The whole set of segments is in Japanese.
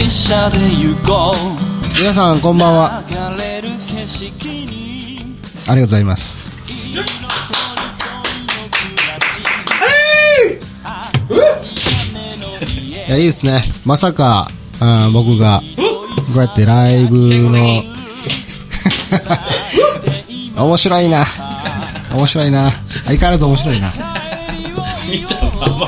皆さんこんばんは。ありがとうございます。いや、いいですね。まさか僕がこうやってライブの面白いな相変わらず面白いな見たまま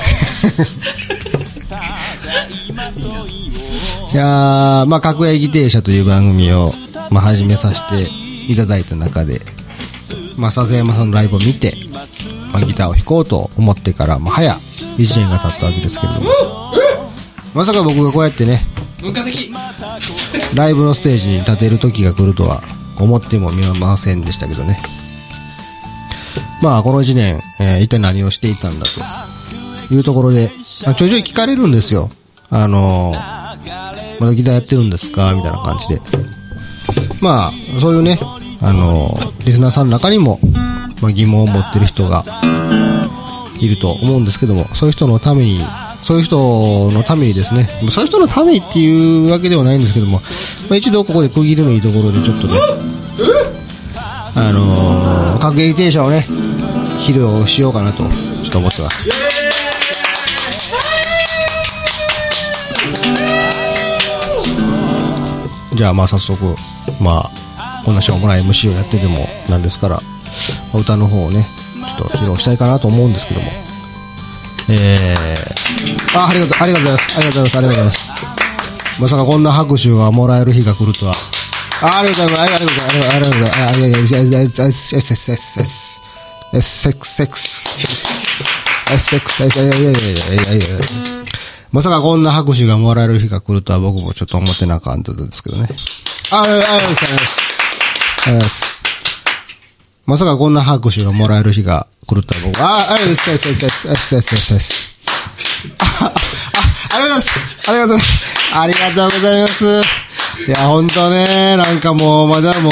いやー、まあ格営議定者という番組を、まあ、始めさせていただいた中で、まあ笹山さんのライブを見て、まあ、ギターを弾こうと思ってから、まあ、早1年が経ったわけですけれども、まさか僕がこうやってね、 文化的ライブのステージに立てる時が来るとは思ってもみませんでしたけどね。まあこの1年、一体何をしていたんだというところで、ちょいちょい聞かれるんですよ。まだギターやってるんですかみたいな感じで。まあそういうね、リスナーさんの中にも、まあ、疑問を持ってる人がいると思うんですけども、そういう人のためにですね、そういう人のためにっていうわけではないんですけども、まあ、一度ここで区切りのいいところでちょっとね、格撃停車をね、披露しようかなとちょっと思ってます。じゃあまあ早速、まあこんなしょうもない MC をやっててもなんですから、歌の方をねちょっと披露したいかなと思うんですけども、ありがとうございます。ありがとうございます。まさかこんな拍手がもらえる日が来るとは。ありがとうございます。ありがとうございます。ありがとうございます。ありがとうございます。まさかこんな拍手がもらえる日が来るとは僕もちょっと思ってなかったんですけどね。ありがとうございます。まさかこんな拍手がもらえる日が来るとは僕、ありがとうございます。ありがとうございます。いや、ほんとね、なんかもう、まだ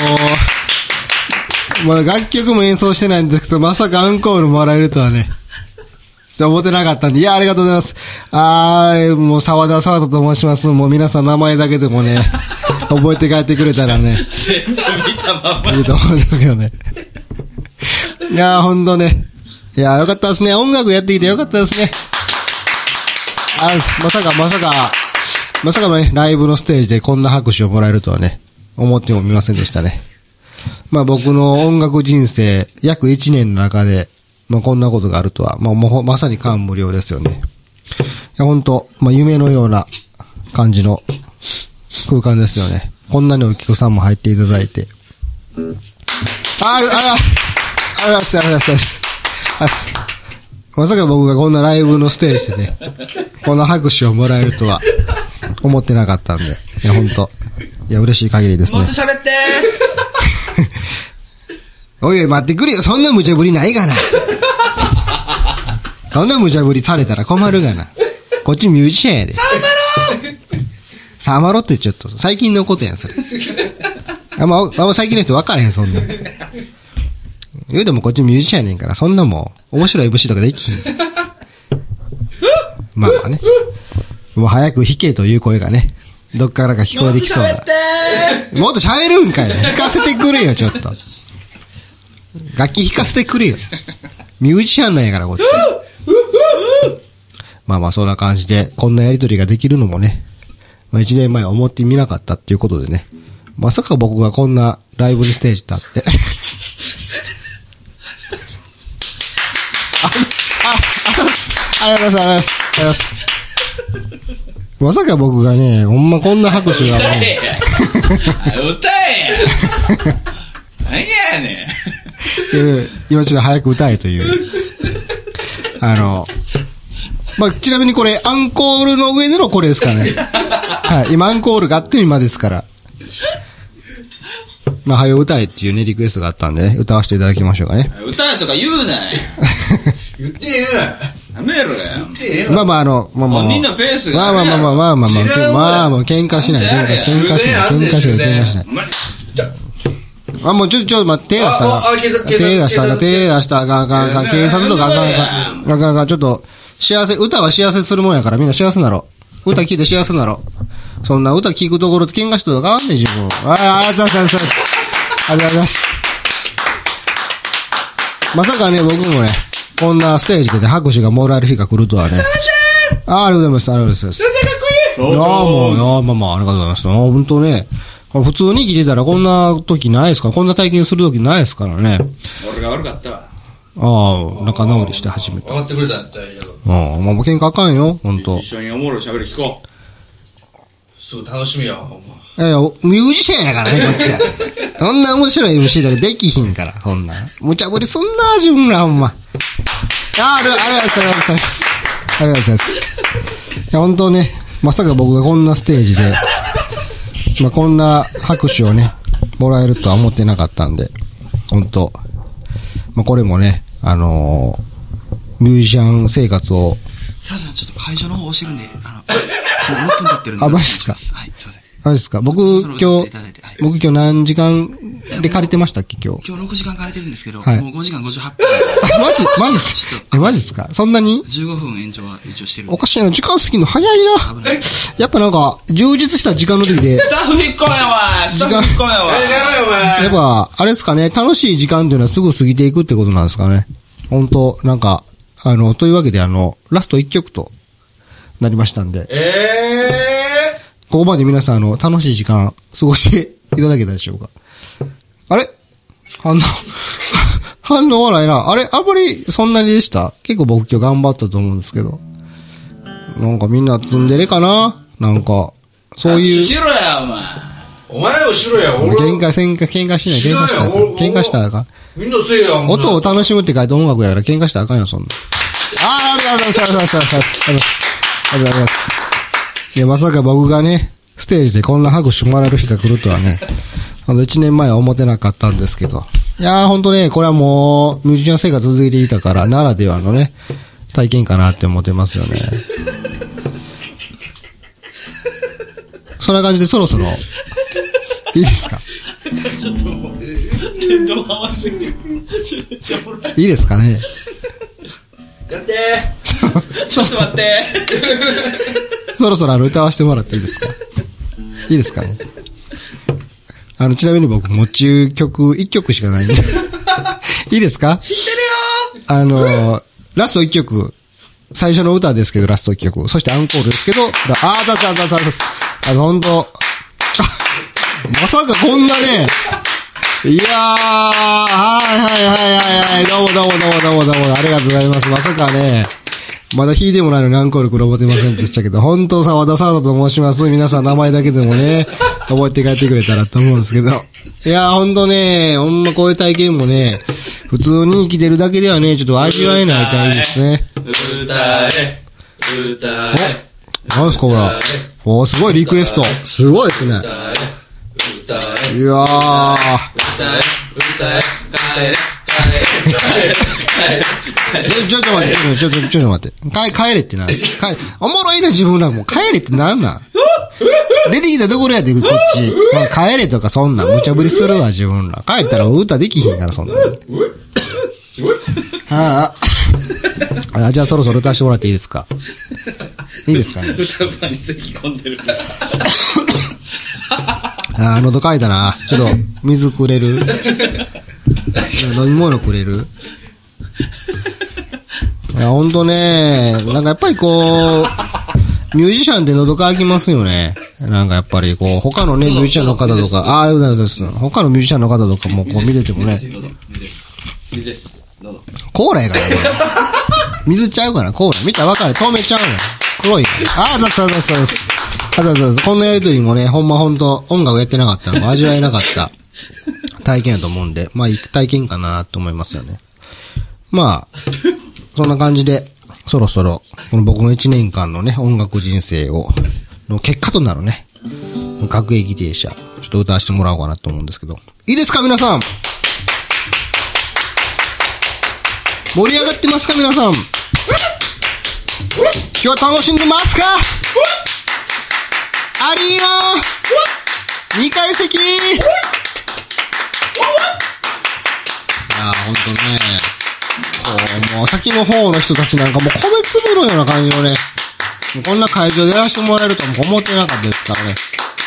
楽曲も演奏してないんですけど、まさかアンコールもらえるとはね、ちょっと思ってなかったんで、いや、ありがとうございます。もう、沢田と申します。もう皆さん名前だけでもね、覚えて帰ってくれたらね。 全部見たまま。 いいと思うんですけどね。いや、ほんとね。いや、よかったですね。音楽やってきてよかったですね。まさかね、ライブのステージでこんな拍手をもらえるとはね、思ってもみませんでしたね。まあ僕の音楽人生、約1年の中で、まあこんなことがあるとは、もうまさに感無量ですよね。いやほんと、まあ夢のような感じの空間ですよね。こんなにお客さんも入っていただいて。ありがとうございます。まさか僕がこんなライブのステージでね、この拍手をもらえるとは思ってなかったんで、いやほんと、いや嬉しい限りですね。 もっと喋っておい待ってくれよ、そんな無茶ぶりないがな。そんな無茶ぶりされたら困るがな。こっちミュージシャンやで。サマロってちょっと最近のことやんそれ。あんま最近の人分からへんそんな。言うでもこっちミュージシャンやねんから、そんなもん面白い節とかできひん。まあね、もう早く弾けという声がね、どっからか聞こえてきそうな。もっと喋るんかい。弾かせてくれよちょっと。楽器弾かせてくれよ。ミュージシャンなんやからこっち。まあそんな感じでこんなやりとりができるのもね、1年前思ってみなかったっていうことでね、まさか僕がこんなライブにステージ立ってありがとうございます。まさか僕がね、ほんまこんな拍手がね。 歌えや何やねん。今ちょっと早く歌えという。まあ、ちなみにこれ、アンコールの上でのこれですからね。はい。今アンコールがあって今ですから。まあ、早う歌えっていうね、リクエストがあったんでね、歌わせていただきましょうかね。 歌えとか言うな言ってえなやめろや。 まあ本人のペースが。 まあ喧嘩しない。もうちょっと待って、手出した警察とかあかん、ちょっと、歌は幸せするもんやからみんな幸せなろ。歌聞いて幸せなろ。 そんな歌聴くところと喧嘩しとると変わんねえ、自分。ありがとうございます。ありがとうございます。まさかね、僕もね、こんなステージでね、拍手がもらえる日が来るとはね。ありがとうございます。ありがとうございます。いやもう、まあ、ありがとうございます。本当ね、普通に生きてたらこんな時ないですから、こんな体験する時ないですからね。 俺が悪かったわ。 仲直りして始めた。 分かってくれたんだったらいいけど。 もう喧嘩あかんよ、ほんと。 一緒におもろい喋り聞こう。すぐ楽しみよ、ほんま。 ミュージシャンやからね、こっちは。そんな面白い MC だけできひんから、そんな。無茶ぶりすんな、自分ら、ほんま。ありがとうございます。ありがとうございます。ありがとうございます。いや、ほんとね、まさか僕がこんなステージで、こんな拍手をね、もらえるとは思ってなかったんで、ほんと。これもね、ミュージシャン生活を。 さあさん、ちょっと会場の方教えるんで、6分経ってるんで。 マジですか？ はい、すいません。 マジですか？僕今日何時間で借りてましたっけ、今日 6時間借りてるんですけど、 はい、 もう5時間58分。 マジですか？そんなに ?15 分延長は一応してる。 おかしいな、時間過ぎるの早いな。やっぱなんか、充実した時間の時で。 スタッフ引っ込めよ、お前。スタッフ引っ込めよ、お前。 やっぱ、あれですかね、楽しい時間っていうのはすぐ過ぎていくってことなんですかね。本当なんか、というわけでラスト1曲となりましたんで。ここまで皆さん楽しい時間過ごしていただけたでしょうか。あれ反応はないな。あれあんまりそんなにでした？結構僕今日頑張ったと思うんですけど。なんかみんなツンデレかな？なんか、そういう。 しろや、お前。 お前をしろや、俺。 喧嘩しない、喧嘩したらあかん。 みんなせえや、 音を楽しむって書いて音楽やから喧嘩したらあかんよ、そんな。ありがとうございます。ありがとうございます。いや、まさか僕がね、ステージでこんな拍手もらえる日が来るとはね、1年前は思ってなかったんですけど。いやー、ほんとね、これはもう、ミュージシャン生活続いていたから、ならではのね、体験かなって思ってますよね。そんな感じでそろそろ、いいですか？ ちょっともう、天童回りすぎて、 いいですかね？ やってちょっと待って。 そろそろ歌わせてもらっていいですか？いいですかね？ちなみに僕、持ち曲1曲しかないんで。いいですか？ 知ってるよラスト1曲。最初の歌ですけど、ラスト1曲。そしてアンコールですけど、ほんと。まさかこんなね。いやー、はい。どうも。ありがとうございます。まさかね。まだ弾いてもないのにアンコール覚えてませんでしたけど、本当沢田サーダと申します。皆さん名前だけでもね、覚えて帰ってくれたらと思うんですけど。いやー、ほんとね、ほんまこういう体験もね、普通に生きてるだけではね、ちょっと味わえない体験ですね。 歌え。 なんすかこれ。すごいリクエスト。すごいですね。いやー。ちょっと待って。帰れってな。おもろいな自分らも。帰れってなんなん出てきたところやで、こっち。帰れとかそんな無茶ぶりするわ、自分ら。帰ったら歌できひんから、そんなに。じゃあそろそろ歌わせてもらっていいですか？いいですかね？ 歌場に咳込んでる。 喉かいたな。ちょっと、水くれる？飲み物くれる？いや、ほんとね、なんかやっぱりこう、ミュージシャンって喉乾きますよね。なんかやっぱりこう、他のね、ミュージシャンの方とか、他のミュージシャンの方とかもこう見ててもね。 水です。どうぞ。 コーラやからね。水ちゃうかな、コーラ。見たらわかる。透明ちゃうの。黒いから。そう。こんなやりとりもね、ほんと、音楽やってなかったのも味わえなかった体験やと思うんで、まあ、いい体験かなと思いますよね。まあ、そんな感じで、そろそろ、この僕の1年間のね、音楽人生の結果となるね、各駅停車、ちょっと歌わせてもらおうかなと思うんですけど。いいですか、皆さん？盛り上がってますか、皆さん？今日楽しんでますか？アリーノ2階席。いやほんとね、もう先の方の人たちなんかもう米粒のような感じのね、 こんな会場でやらせてもらえるとも思ってなかったですからね。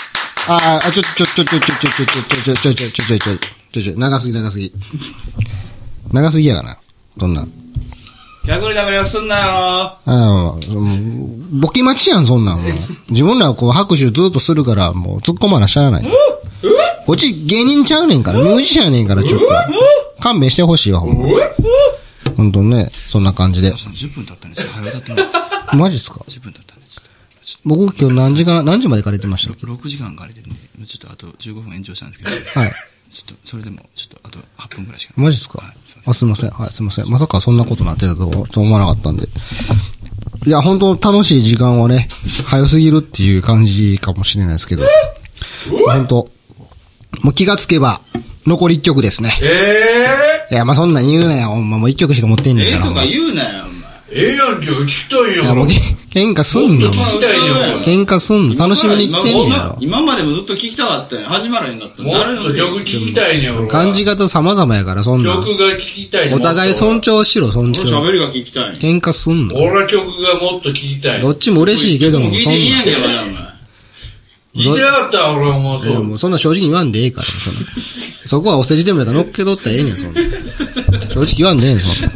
長すぎ。長すぎやがな。そんな。 客にダメ出しすんなよ。 ボケ待ちやん、そんなんもう。自分らはこう拍手ずっとするから、もう突っ込まなしゃあない。こっち芸人ちゃうねんから、ミュージシャンやねんから、ちょっと。勘弁してほしいわ、ほんま。ほんとね、そんな感じで。 10分経ったんですよ。早かったね。 マジっすか ?10 分経ったんです。 僕今日何時まで借りてましたっけ？ 6時間借りてるんで、ちょっとあと15分延長したんですけど。 はい。 ちょっと、それでも、ちょっとあと8分くらいしか。 マジっすか？はい、すいません。はい、すいません。まさかそんなことなってたと思わなかったんで。いや、本当楽しい時間をね、早すぎるっていう感じかもしれないですけど。本当もう気がつけば、残り1曲ですね。いや、まあ、そんなん言うなよ、ほんま。もう1曲しか持ってんねんから。 とか言うなよ、お前。 やんけ、聞きたいよ。 いや、もう喧嘩すんの。喧嘩すんの。楽しみに来てんねんやろ。 今までもずっと聞きたかったよ。始まらへんかった。 もっと曲聞きたいねん、 感じ方様々やから、そんな。 曲が聞きたいねん。 お互い尊重しろ、尊重。 喋りが聞きたい。 喧嘩すんの。 俺は曲がもっと聞きたい。 どっちも嬉しいけども、 そんな。聞いていいやんけ、お前。 聞いてなかったら俺はもうそう。 もうそんな正直言わんでええから、そこはお世辞でもやったら乗っけとったらええねん、そんな。正直言わんでええねん、そんな。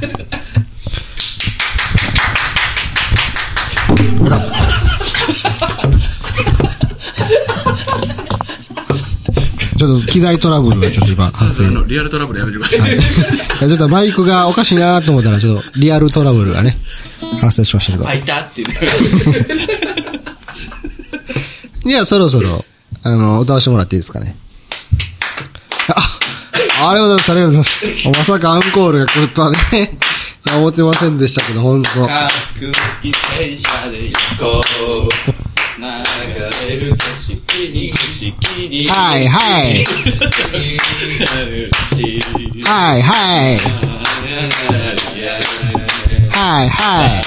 ちょっと機材トラブルがちょっと今発生。 リアルトラブルやめてください。 ちょっとマイクがおかしいなと思ったら、ちょっとリアルトラブルがね、発生しましたけど。 開いたっていう。 じゃあそろそろ、歌わせてもらっていいですかね。ありがとうございます、ありがとうございます。まさかアンコールが来るとはね、いや思ってませんでしたけど、ほんと。 各駅停車で行こう。流れる景色に景色に。 はいはい。はいはい。はいはい。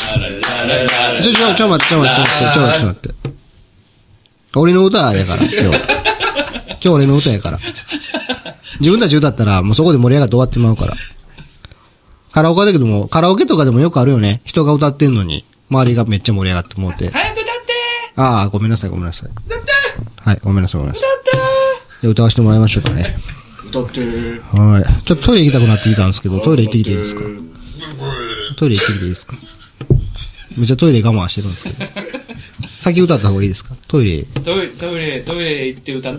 ちょ待って。俺の歌やから、今日俺の歌やから。自分たち歌ったら、もうそこで盛り上がって終わってまうから。カラオケだけども、カラオケとかでもよくあるよね。人が歌ってんのに、周りがめっちゃ盛り上がってもうて。 早く歌ってああ、ごめんなさい。歌ってはい、ごめんなさい。 歌ってじゃあ歌わせてもらいましょうかね。 歌ってはい。ちょっとトイレ行きたくなってきたんですけど、トイレ行ってきていいですか？トイレ行ってきていいですか？めっちゃトイレ我慢してるんですけど。先歌った方がいいですか？トイレ行って歌って。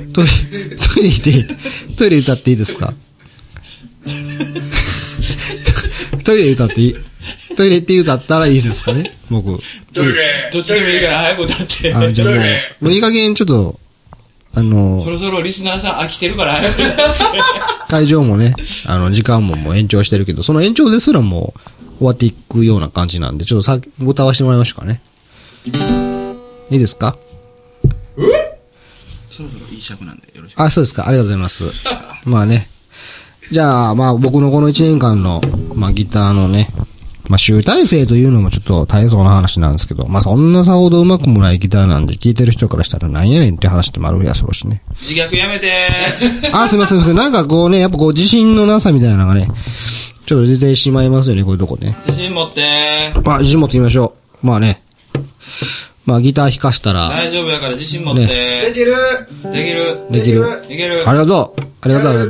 トイレ歌っていいですか？トイレ歌っていい？トイレって歌ったらいいですかね？僕。 トイレどっちでもいいから早く歌って。 じゃあもういい加減ちょっと、 そろそろリスナーさん飽きてるから早く歌って。 会場もね、時間ももう延長してるけど、その延長ですらもう終わっていくような感じなんで、ちょっと歌わせてもらいましょうかね。いいですか？ そろそろいい尺なんでよろしく。 そうですか。ありがとうございます。まあね。じゃあ、まあ僕のこの1年間の、まあギターのね、まあ集大成というのもちょっと大層な話なんですけど、まあそんなさほど上手くもないギターなんで聞いてる人からしたらなんやねんって話ってもあるやそろしね。 自虐やめてすいません。なんかこうね、やっぱこう自信のなさみたいなのがね、ちょっと出てしまいますよね、こういうとこね。 自信持って自信持ってみましょう。まあね。まあギター弾かしたら。 大丈夫やから自信持って。できる。 ありがとう。やれる。 あ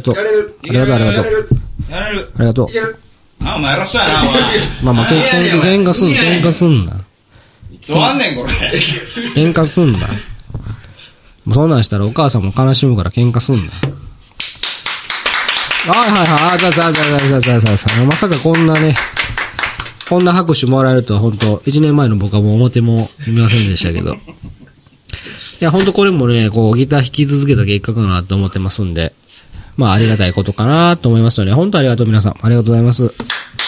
りがとう。お前やらしそうやな、お前。 まあ、喧嘩すんな。 いつ終わんねん、これ。 喧嘩すんな。そんなんしたらお母さんも悲しむから喧嘩すんな。まさかこんなね、こんな拍手もらえるとは本当1年前の僕はもう表も見ませんでしたけど。いや、本当これもね、こうギター弾き続けた結果かなと思ってますんで、まあありがたいことかなと思いますので、本当ありがとう皆さん。ありがとうございます。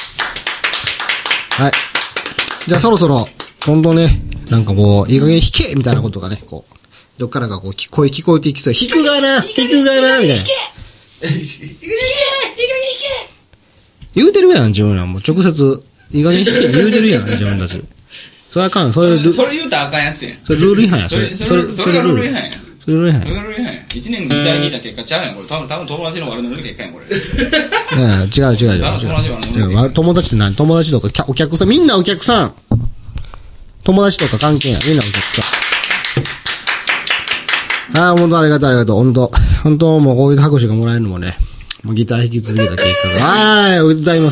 はい。じゃあそろそろ、今度ね、なんかこう、いい加減弾けみたいなことがね、こう、どっからかこう聞こえていきそう。弾くがなみたいな。言うてるやん、自分ら。もう直接、いい加減弾け言うてるやん、自分たち。それあかん、それ言うたらあかんやつやん。 それルール違反や、 それがルール違反やん。 それルール違反や。1年ギター弾いた結果ちゃうやん、これ。多分友達の悪乗りの結果やん、これ。 違う。友達って何？友達とか、お客さん、みんなお客さん。 友達とか関係ない。みんなお客さん。ああ、本当ありがとう、ありがとう。本当もうこういう拍手がもらえるのもね、もうギター弾き続けた結果が。はい、歌います。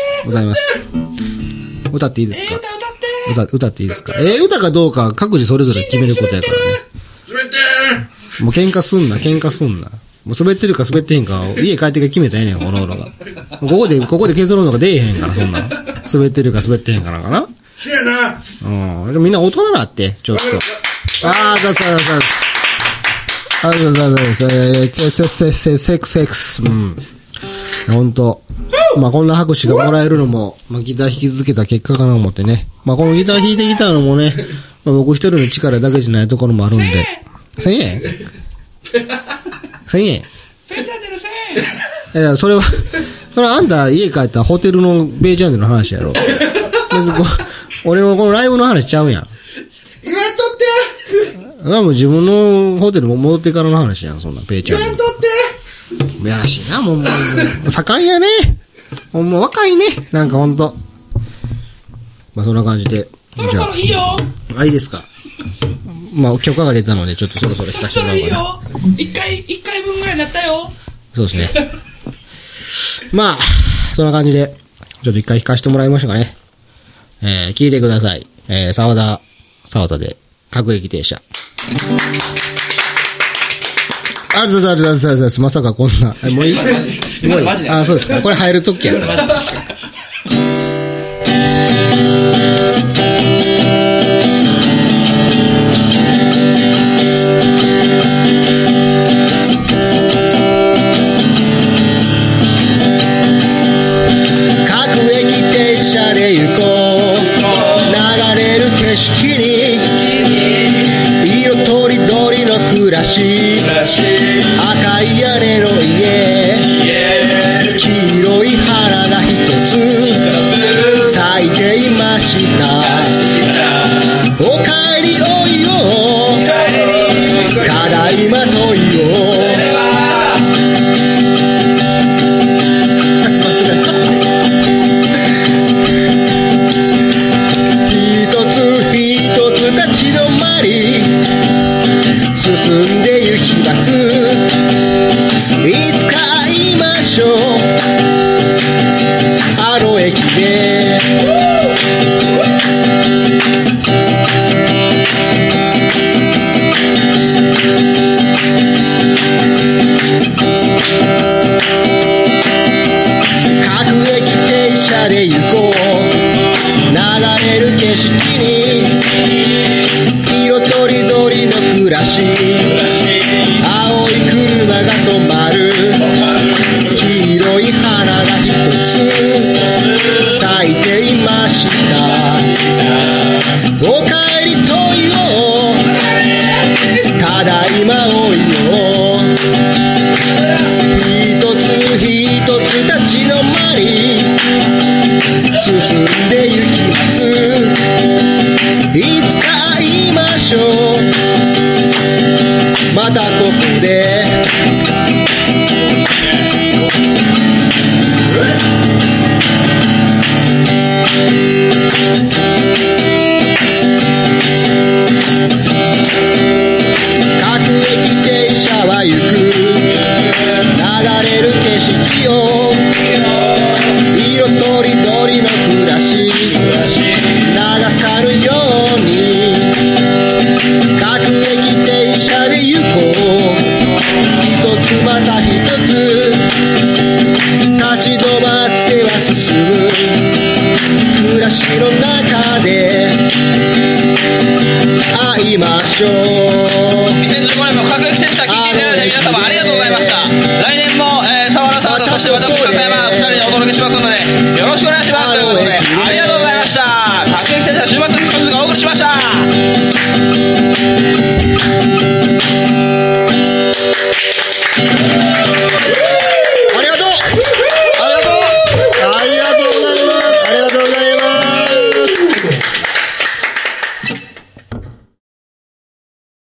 歌っていいですか？歌っていいですか？歌かどうか各自それぞれ決めることやからね。 滑ってーもう喧嘩すんな。もう滑ってるか滑ってへんか、家帰ってから決めたらええねん、この俺が。ここで結論とか出えへんから、そんな。滑ってるか滑ってへんかなんかな。 せやな。 でもみんな大人なって、ちょっと。ありがとうございます。セックス。本当。まあこんな拍手がもらえるのも、まあギター弾き続けた結果かなと思ってね。まあこのギター弾いてきたのもね、まあ、僕一人の力だけじゃないところもあるんで。1000円 ?1000 円ペイチャンネル1000円それはあんた家帰ったらホテルのベイチャンネルの話やろ。別に俺のこのライブの話ちゃうやん。 言わんとってもう自分のホテルも戻ってからの話やん、そんなベイチャンネル。 言わんとってやらしいな、もう盛んやね。ほんま若いね。なんかほんと。まあそんな感じで。 そろそろいいよいいですか。まあ許可が出たので、ちょっとそろそろ弾かせてもらおうかな。 いいよ一回分ぐらいになったよ。 そうですね。まあ、そんな感じで、ちょっと一回弾かせてもらいましたかね。聞いてください。沢田で、各駅停車。ありがとうございます。まさかこんな。もういいすごい。あ、そうですか。これ入るときやから。各駅停車で行こう。流れる景色に色とりどりの暮らし、赤い屋根の家、黄色い花が一つ咲いていました。おかえりおいよ、ただいまといよ。立ち止まり進んで行きます。いつか会いましょう、あの駅で。各駅停車で行こう。流れる景色に色とりどりの暮らし、青い車が止まる。黄色い花が一つ咲いていました。おかえりといよ、ただいまおいよ。一つ一つ立ち止まり進んで行きます。いつか会いましょう、またここで。各駅停車は行く。流れる景色を色とりどりの暮らし流さぬように。各駅停車で行こう。一つまた一つ立ち止まっては進む。暮らしの中で会いましょう。 2015年も各駅停車聞いていただいた皆様ありがとうございました。来年も沢田とそして私、高山2人でお届けしますので